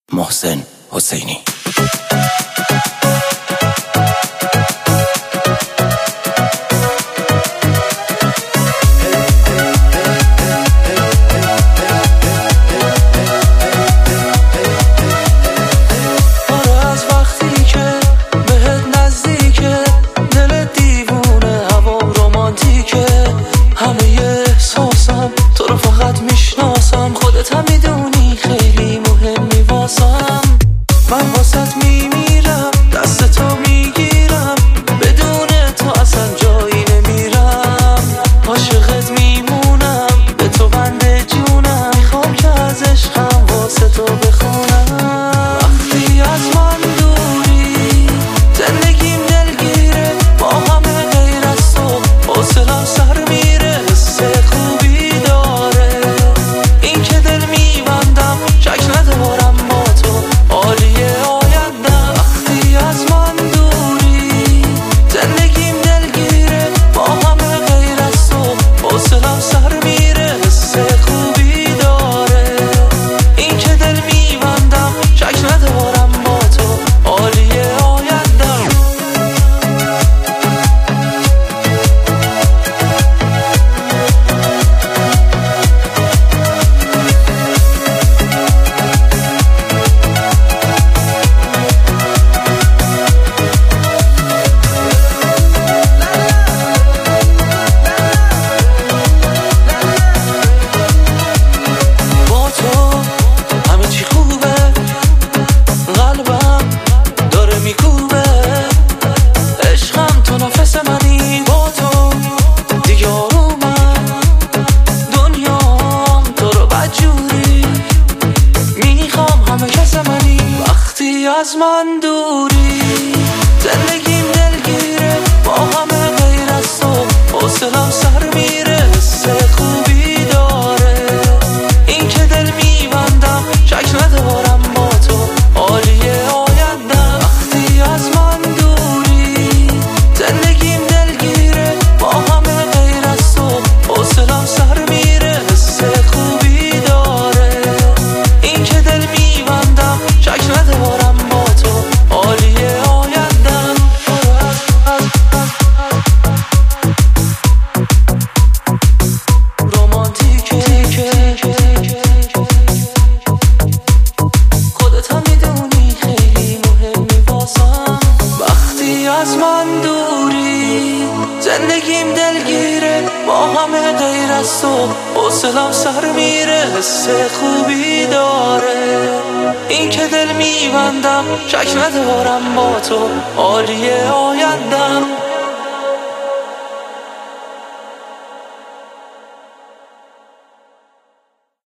محسن حسینی. میشناسم خودت هم میدونی خیلی مهمی واسم. من واسط میمیرم دستتو میگیرم بدون تو اصلا جایی نمیرم. عاشقت میمونم به تو بنده جونم میخوام که از عشقم واسه تو بخونم. وقتی از من دوری زندگیم دلگیره با همه غیر از تو حوصله‌ام سر میره. حس خوبی داره این که دل میبندم شک ندارم با تو عالیه آیندم. وقتی از من دوری زندگیم دلگیره با همه غیر از تو حوصله‌ام سر میره. حس خوبی داره این که دل میبندم شک ندارم با تو عالیه آیندم. با تو همه چی خوبه قلبم داره میکوبه عشقم تو نفس منی. با تو دیگه آرومم دنیام تو رو بدجوری میخوام همه کس منی. وقتی از من دوری زندگیم دلگیره با همه غیر از تو حوصله‌ام سر میره. حس خوبی داره این که دل میبندم شک ندارم با تو عالیه آیندم. وقتی از من دوری زندگیم دلگیره با همه غیر از تو حوصله‌ام سر میره. حس خوبی داره این که دل میبندم شک ندارم با تو عالیه آیندم. رومانتیکه خودت هم میدونی خیلی مهمی واسم. وقتی از من دوری زندگیم دلگیره با همه غیر از تو حوصله‌ام سر میره. حس خوبی داره این که دل میبندم شک ندارم با تو عالیه آیندم.